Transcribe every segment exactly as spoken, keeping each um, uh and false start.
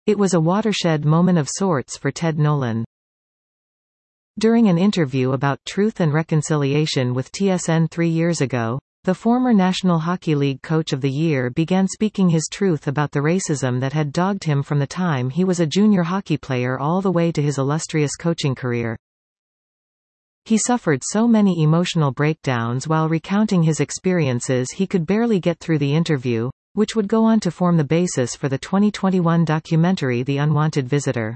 It was a watershed moment of sorts for Ted Nolan. During an interview about Truth and Reconciliation with T S N three years ago, the former National Hockey League Coach of the Year began speaking his truth about the racism that had dogged him from the time he was a junior hockey player all the way to his illustrious coaching career. He suffered so many emotional breakdowns while recounting his experiences he could barely get through the interview, which would go on to form the basis for the twenty twenty-one documentary The Unwanted Visitor.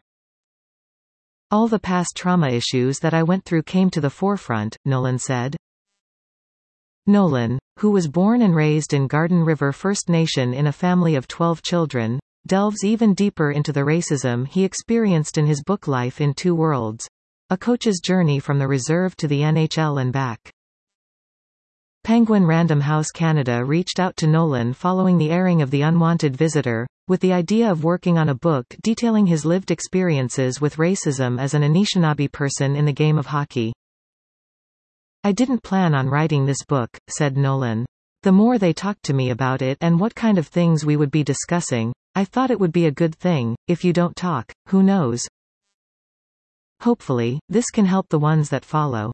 All the past trauma issues that I went through came to the forefront, Nolan said. Nolan, who was born and raised in Garden River First Nation in a family of twelve children, delves even deeper into the racism he experienced in his book Life in Two Worlds: A Coach's Journey from the Reserve to the N H L and Back. Penguin Random House Canada reached out to Nolan following the airing of The Unwanted Visitor, with the idea of working on a book detailing his lived experiences with racism as an Anishinaabe person in the game of hockey. I didn't plan on writing this book, said Nolan. The more they talked to me about it and what kind of things we would be discussing, I thought it would be a good thing. If you don't talk, who knows? Hopefully, this can help the ones that follow.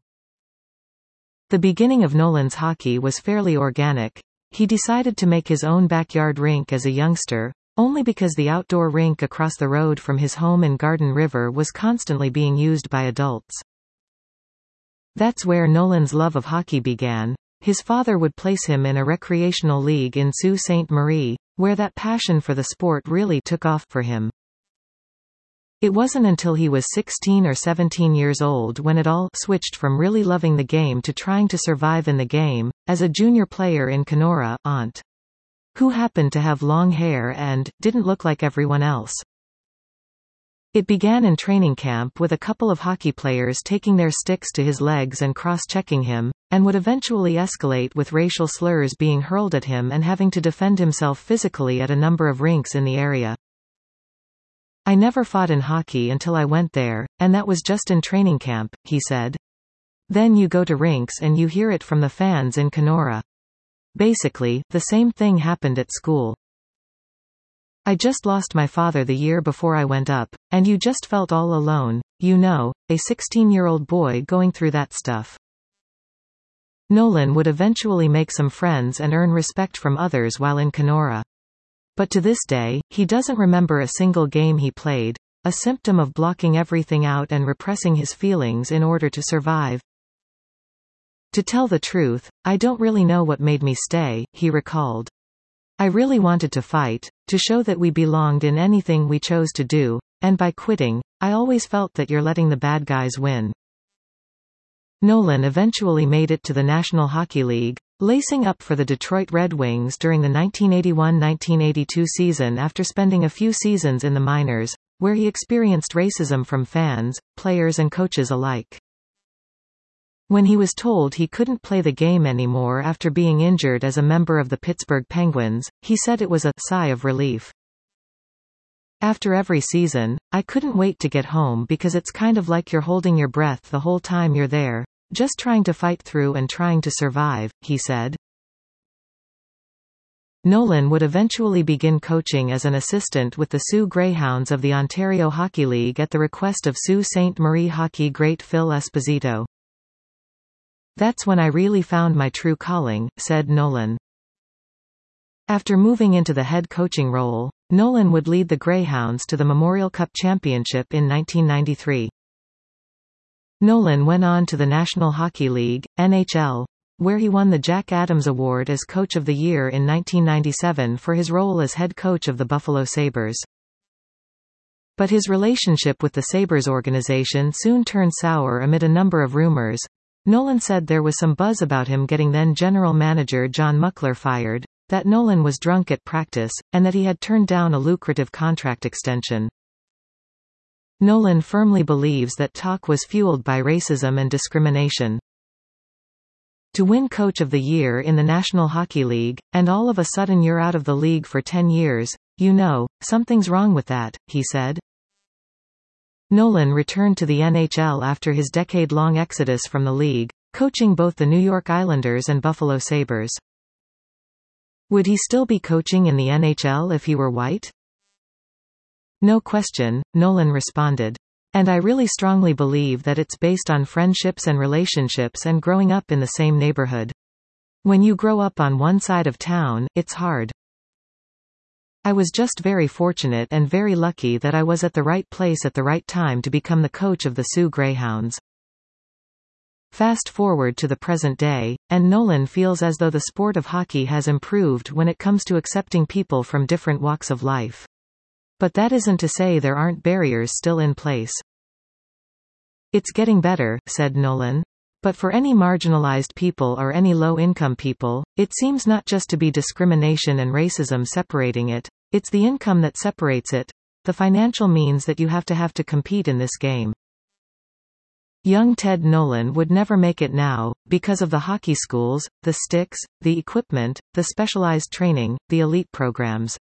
The beginning of Nolan's hockey was fairly organic. He decided to make his own backyard rink as a youngster, only because the outdoor rink across the road from his home in Garden River was constantly being used by adults. That's where Nolan's love of hockey began. His father would place him in a recreational league in Sault Ste. Marie, where that passion for the sport really took off for him. It wasn't until he was sixteen or seventeen years old when it all switched from really loving the game to trying to survive in the game, as a junior player in Kenora, aunt, who happened to have long hair and didn't look like everyone else. It began in training camp with a couple of hockey players taking their sticks to his legs and cross-checking him, and would eventually escalate with racial slurs being hurled at him and having to defend himself physically at a number of rinks in the area. I never fought in hockey until I went there, and that was just in training camp, he said. Then you go to rinks and you hear it from the fans in Kenora. Basically, the same thing happened at school. I just lost my father the year before I went up, and you just felt all alone, you know, a sixteen-year-old boy going through that stuff. Nolan would eventually make some friends and earn respect from others while in Kenora. But to this day, he doesn't remember a single game he played, a symptom of blocking everything out and repressing his feelings in order to survive. To tell the truth, I don't really know what made me stay, he recalled. I really wanted to fight, to show that we belonged in anything we chose to do, and by quitting, I always felt that you're letting the bad guys win. Nolan eventually made it to the National Hockey League, lacing up for the Detroit Red Wings during the nineteen eighty-one nineteen eighty-two season after spending a few seasons in the minors, where he experienced racism from fans, players and coaches alike. When he was told he couldn't play the game anymore after being injured as a member of the Pittsburgh Penguins, he said it was a sigh of relief. After every season, I couldn't wait to get home because it's kind of like you're holding your breath the whole time you're there, just trying to fight through and trying to survive, he said. Nolan would eventually begin coaching as an assistant with the Sault Greyhounds of the Ontario Hockey League at the request of Sault Ste. Marie hockey great Phil Esposito. That's when I really found my true calling, said Nolan. After moving into the head coaching role, Nolan would lead the Greyhounds to the Memorial Cup Championship in nineteen ninety-three. Nolan went on to the National Hockey League, N H L, where he won the Jack Adams Award as Coach of the Year in nineteen ninety-seven for his role as head coach of the Buffalo Sabres. But his relationship with the Sabres organization soon turned sour amid a number of rumors. Nolan said there was some buzz about him getting then general manager John Muckler fired, that Nolan was drunk at practice, and that he had turned down a lucrative contract extension. Nolan firmly believes that talk was fueled by racism and discrimination. To win Coach of the Year in the National Hockey League, and all of a sudden you're out of the league for ten years, you know, something's wrong with that, he said. Nolan returned to the N H L after his decade-long exodus from the league, coaching both the New York Islanders and Buffalo Sabres. Would he still be coaching in the N H L if he were white? No question, Nolan responded. And I really strongly believe that it's based on friendships and relationships and growing up in the same neighborhood. When you grow up on one side of town, it's hard. I was just very fortunate and very lucky that I was at the right place at the right time to become the coach of the Sioux Greyhounds. Fast forward to the present day, and Nolan feels as though the sport of hockey has improved when it comes to accepting people from different walks of life. But that isn't to say there aren't barriers still in place. It's getting better, said Nolan. But for any marginalized people or any low-income people, it seems not just to be discrimination and racism separating it, it's the income that separates it, the financial means that you have to have to compete in this game. Young Ted Nolan would never make it now, because of the hockey schools, the sticks, the equipment, the specialized training, the elite programs.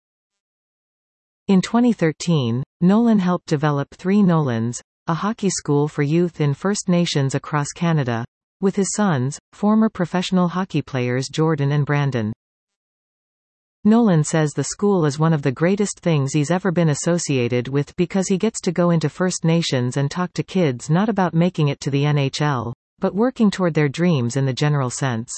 In twenty thirteen, Nolan helped develop Three Nolans, a hockey school for youth in First Nations across Canada, with his sons, former professional hockey players Jordan and Brandon. Nolan says the school is one of the greatest things he's ever been associated with because he gets to go into First Nations and talk to kids not about making it to the N H L, but working toward their dreams in the general sense.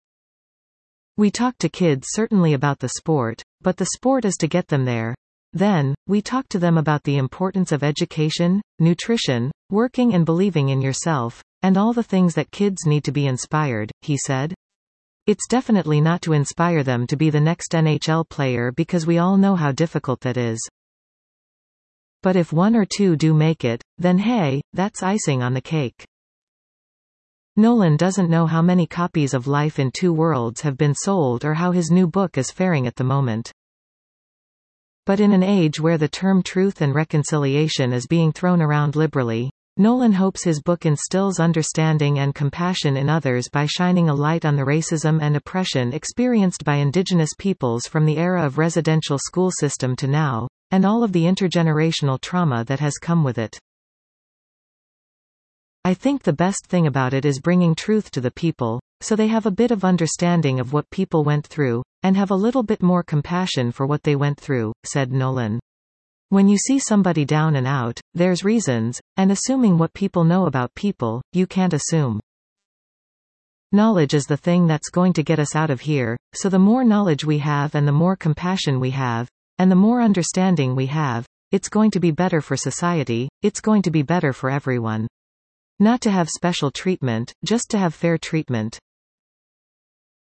We talk to kids certainly about the sport, but the sport is to get them there. Then, we talk to them about the importance of education, nutrition, working and believing in yourself, and all the things that kids need to be inspired, he said. It's definitely not to inspire them to be the next N H L player because we all know how difficult that is. But if one or two do make it, then hey, that's icing on the cake. Nolan doesn't know how many copies of Life in Two Worlds have been sold or how his new book is faring at the moment. But in an age where the term truth and reconciliation is being thrown around liberally, Nolan hopes his book instills understanding and compassion in others by shining a light on the racism and oppression experienced by Indigenous peoples from the era of residential school system to now, and all of the intergenerational trauma that has come with it. I think the best thing about it is bringing truth to the people, so they have a bit of understanding of what people went through, and have a little bit more compassion for what they went through, said Nolan. When you see somebody down and out, there's reasons, and assuming what people know about people, you can't assume. Knowledge is the thing that's going to get us out of here, so the more knowledge we have and the more compassion we have, and the more understanding we have, it's going to be better for society, it's going to be better for everyone. Not to have special treatment, just to have fair treatment.